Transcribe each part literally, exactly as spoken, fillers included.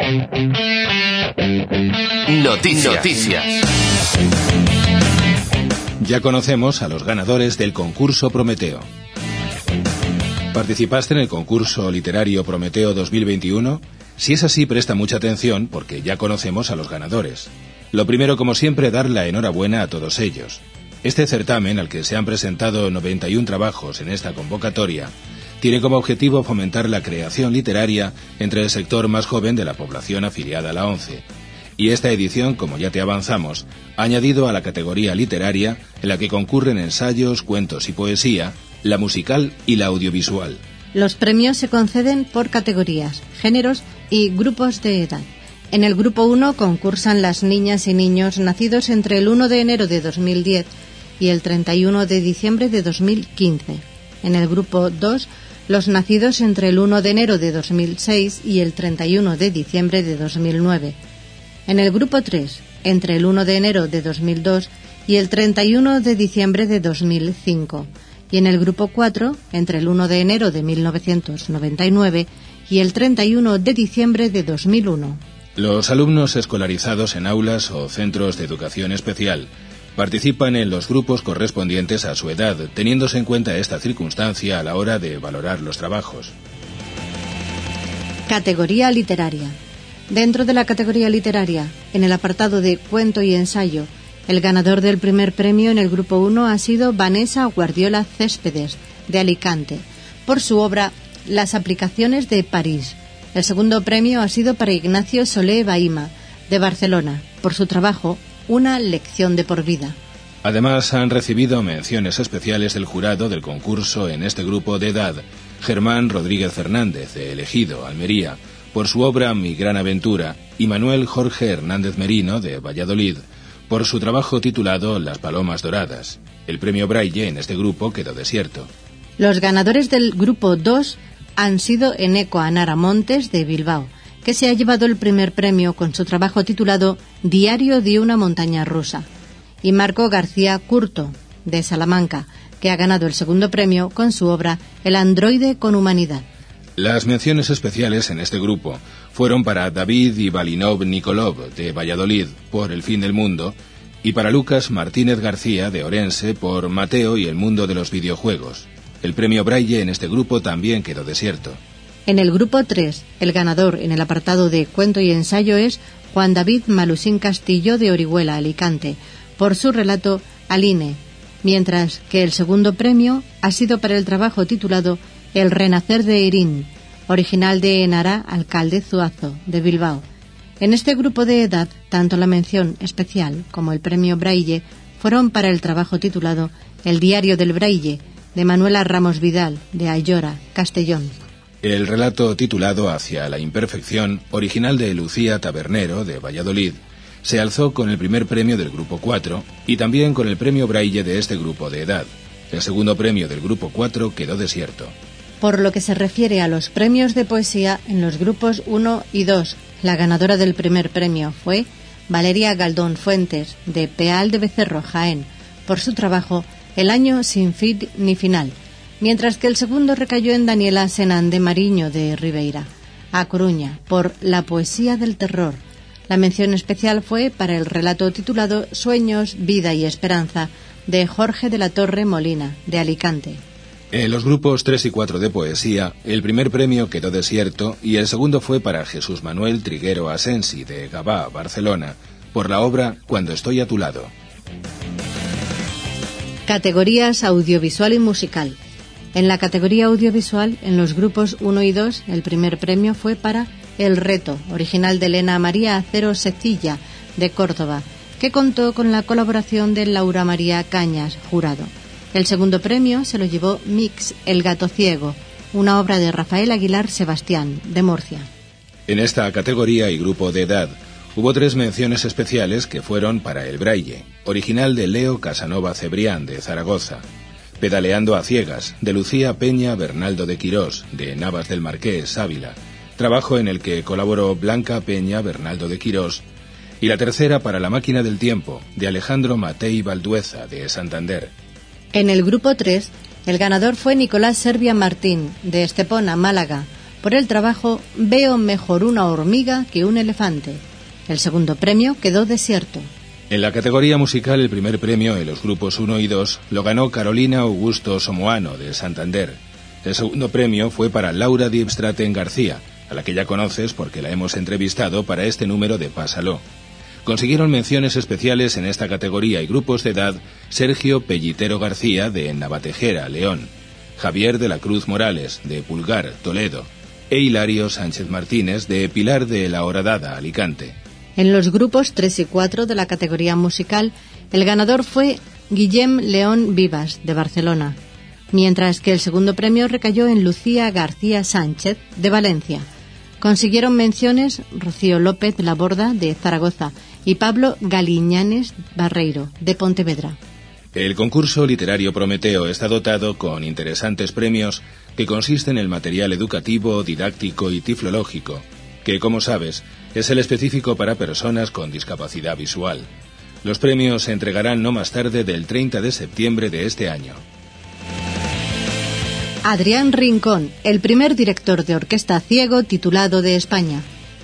Noticias. Noticias. Ya conocemos a los ganadores del concurso Prometeo. ¿Participaste en el concurso literario Prometeo dos mil veintiuno? Si es así, presta mucha atención porque ya conocemos a los ganadores. Lo primero, como siempre, dar la enhorabuena a todos ellos. Este certamen, al que se han presentado noventa y un trabajos en esta convocatoria, tiene como objetivo fomentar la creación literaria entre el sector más joven de la población afiliada a la ONCE. Y esta edición, como ya te avanzamos, ha añadido a la categoría literaria, en la que concurren ensayos, cuentos y poesía, la musical y la audiovisual. Los premios se conceden por categorías, géneros y grupos de edad. En el grupo uno concursan las niñas y niños nacidos entre el uno de enero de dos mil diez y el treinta y uno de diciembre de dos mil quince. En el grupo dos, los nacidos entre el uno de enero de dos mil seis y el treinta y uno de diciembre de dos mil nueve. En el grupo tres, entre el uno de enero de dos mil dos y el treinta y uno de diciembre de dos mil cinco. Y en el grupo cuatro, entre el uno de enero de mil novecientos noventa y nueve y el treinta y uno de diciembre de dos mil uno. Los alumnos escolarizados en aulas o centros de educación especial participan en los grupos correspondientes a su edad, teniéndose en cuenta esta circunstancia a la hora de valorar los trabajos. Categoría literaria. Dentro de la categoría literaria, en el apartado de cuento y ensayo, el ganador del primer premio en el grupo uno ha sido Vanessa Guardiola Céspedes, de Alicante, por su obra Las aplicaciones de París. El segundo premio ha sido para Ignacio Solé Baima, de Barcelona, por su trabajo Una lección de por vida. Además, han recibido menciones especiales del jurado del concurso en este grupo de edad, Germán Rodríguez Fernández, de El Ejido, Almería, por su obra Mi gran aventura, y Manuel Jorge Hernández Merino, de Valladolid, por su trabajo titulado Las palomas doradas. El premio Braille en este grupo quedó desierto. Los ganadores del grupo dos han sido Eneco Anara Montes, de Bilbao, que se ha llevado el primer premio con su trabajo titulado Diario de una montaña rusa, y Marco García Curto, de Salamanca, que ha ganado el segundo premio con su obra El androide con humanidad. Las menciones especiales en este grupo fueron para David Ivalinov Nikolov, de Valladolid, por El fin del mundo, y para Lucas Martínez García, de Orense, por Mateo y el mundo de los videojuegos. El premio Braille en este grupo también quedó desierto. En el grupo tres, el ganador en el apartado de cuento y ensayo es Juan David Malusín Castillo, de Orihuela, Alicante, por su relato Aline, mientras que el segundo premio ha sido para el trabajo titulado El renacer de Irín, original de Enara Alcalde Zuazo, de Bilbao. En este grupo de edad, tanto la mención especial como el premio Braille fueron para el trabajo titulado El diario del Braille, de Manuela Ramos Vidal, de Ayora, Castellón. El relato titulado Hacia la imperfección, original de Lucía Tabernero, de Valladolid, se alzó con el primer premio del grupo cuatro y también con el premio Braille de este grupo de edad. El segundo premio del grupo cuatro quedó desierto. Por lo que se refiere a los premios de poesía en los grupos uno y dos, la ganadora del primer premio fue Valeria Galdón Fuentes, de Peal de Becerro, Jaén, por su trabajo El año sin fin ni final, mientras que el segundo recayó en Daniela Senán de Mariño, de Ribeira, a Coruña, por La poesía del terror. La mención especial fue para el relato titulado Sueños, vida y esperanza, de Jorge de la Torre Molina, de Alicante. En los grupos tres y cuatro de poesía, el primer premio quedó desierto y el segundo fue para Jesús Manuel Triguero Asensi, de Gavà, Barcelona, por la obra Cuando estoy a tu lado. Categorías audiovisual y musical. En la categoría audiovisual, en los grupos uno y dos, el primer premio fue para El reto, original de Elena María Acero Secilla, de Córdoba, que contó con la colaboración de Laura María Cañas, jurado. El segundo premio se lo llevó Mix, El gato ciego, una obra de Rafael Aguilar Sebastián, de Murcia. En esta categoría y grupo de edad, hubo tres menciones especiales que fueron para El Braille, original de Leo Casanova Cebrián, de Zaragoza, Pedaleando a ciegas, de Lucía Peña Bernaldo de Quirós, de Navas del Marqués, Ávila, trabajo en el que colaboró Blanca Peña Bernaldo de Quirós, y la tercera para La máquina del tiempo, de Alejandro Matei Valdueza, de Santander. En el grupo tres, el ganador fue Nicolás Servia Martín, de Estepona, Málaga, por el trabajo Veo mejor una hormiga que un elefante. El segundo premio quedó desierto. En la categoría musical, el primer premio en los grupos uno y dos lo ganó Carolina Augusto Somoano, de Santander. El segundo premio fue para Laura Diebstraten García, a la que ya conoces porque la hemos entrevistado para este número de Pásalo. Consiguieron menciones especiales en esta categoría y grupos de edad Sergio Pellitero García, de Navatejera, León, Javier de la Cruz Morales, de Pulgar, Toledo, e Hilario Sánchez Martínez, de Pilar de la Horadada, Alicante. En los grupos tres y cuatro de la categoría musical, el ganador fue Guillem León Vivas, de Barcelona, mientras que el segundo premio recayó en Lucía García Sánchez, de Valencia. Consiguieron menciones Rocío López Laborda, de Zaragoza, y Pablo Galiñanes Barreiro, de Pontevedra. El concurso literario Prometeo está dotado con interesantes premios que consisten en material educativo, didáctico y tiflológico, que, como sabes, es el específico para personas con discapacidad visual. Los premios se entregarán no más tarde del treinta de septiembre de este año. Adrián Rincón, el primer director de orquesta ciego titulado de España.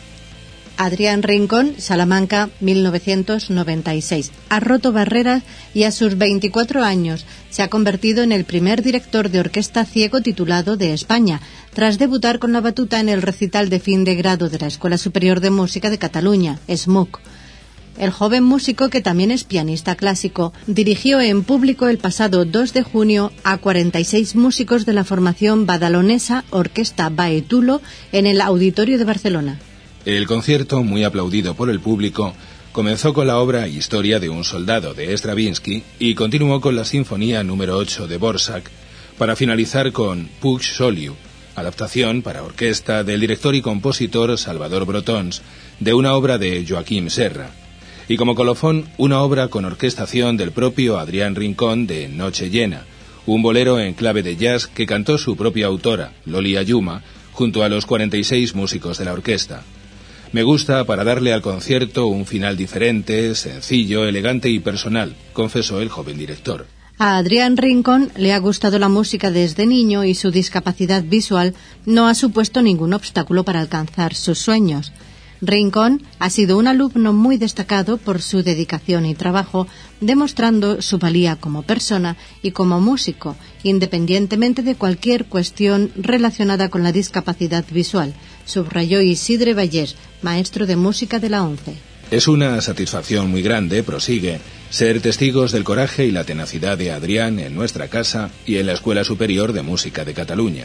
Adrián Rincón, Salamanca, mil novecientos noventa y seis. Ha roto barreras y a sus veinticuatro años se ha convertido en el primer director de orquesta ciego titulado de España, tras debutar con la batuta en el recital de fin de grado de la Escuela Superior de Música de Cataluña, S M U C. El joven músico, que también es pianista clásico, dirigió en público el pasado dos de junio a cuarenta y seis músicos de la formación badalonesa Orquesta Baetulo en el Auditorio de Barcelona. El concierto, muy aplaudido por el público, comenzó con la obra Historia de un soldado de Stravinsky y continuó con la Sinfonía número ocho de Dvořák, para finalizar con Puig Soliu, adaptación para orquesta del director y compositor Salvador Brotons de una obra de Joaquim Serra, y como colofón una obra con orquestación del propio Adrián Rincón de Noche Llena, un bolero en clave de jazz que cantó su propia autora, Loli Ayuma, junto a los cuarenta y seis músicos de la orquesta. Me gusta para darle al concierto un final diferente, sencillo, elegante y personal, confesó el joven director. A Adrián Rincón le ha gustado la música desde niño y su discapacidad visual no ha supuesto ningún obstáculo para alcanzar sus sueños. Rincón ha sido un alumno muy destacado por su dedicación y trabajo, demostrando su valía como persona y como músico, independientemente de cualquier cuestión relacionada con la discapacidad visual, subrayó Isidre Vallés, maestro de música de la ONCE. Es una satisfacción muy grande, prosigue, ser testigos del coraje y la tenacidad de Adrián en nuestra casa y en la Escuela Superior de Música de Cataluña.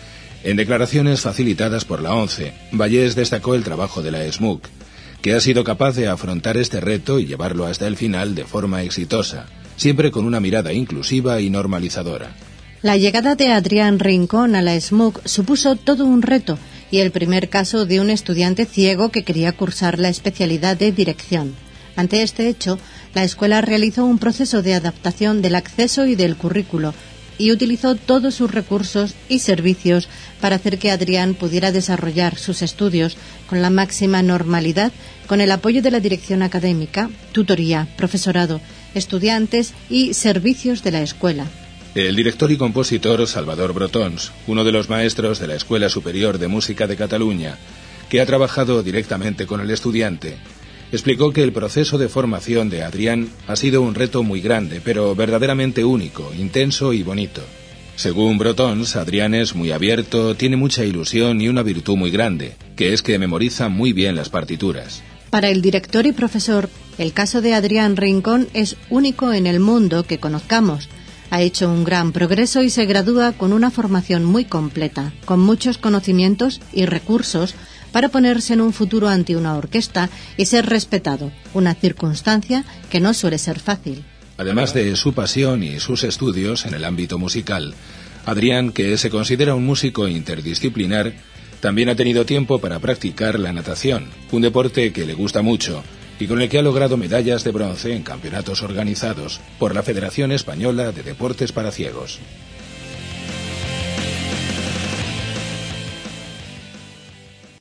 En declaraciones facilitadas por la ONCE, Vallés destacó el trabajo de la S M U C, que ha sido capaz de afrontar este reto y llevarlo hasta el final de forma exitosa, siempre con una mirada inclusiva y normalizadora. La llegada de Adrián Rincón a la S M U C supuso todo un reto y el primer caso de un estudiante ciego que quería cursar la especialidad de dirección. Ante este hecho, la escuela realizó un proceso de adaptación del acceso y del currículo, y utilizó todos sus recursos y servicios para hacer que Adrián pudiera desarrollar sus estudios con la máxima normalidad, con el apoyo de la dirección académica, tutoría, profesorado, estudiantes y servicios de la escuela. El director y compositor Salvador Brotons, uno de los maestros de la Escuela Superior de Música de Cataluña, que ha trabajado directamente con el estudiante, explicó que el proceso de formación de Adrián ha sido un reto muy grande, pero verdaderamente único, intenso y bonito. Según Brotons, Adrián es muy abierto, tiene mucha ilusión y una virtud muy grande, que es que memoriza muy bien las partituras. Para el director y profesor, el caso de Adrián Rincón es único en el mundo que conozcamos. Ha hecho un gran progreso y se gradúa con una formación muy completa, con muchos conocimientos y recursos para ponerse en un futuro ante una orquesta y ser respetado, una circunstancia que no suele ser fácil. Además de su pasión y sus estudios en el ámbito musical, Adrián, que se considera un músico interdisciplinar, también ha tenido tiempo para practicar la natación, un deporte que le gusta mucho y con el que ha logrado medallas de bronce en campeonatos organizados por la Federación Española de Deportes para Ciegos.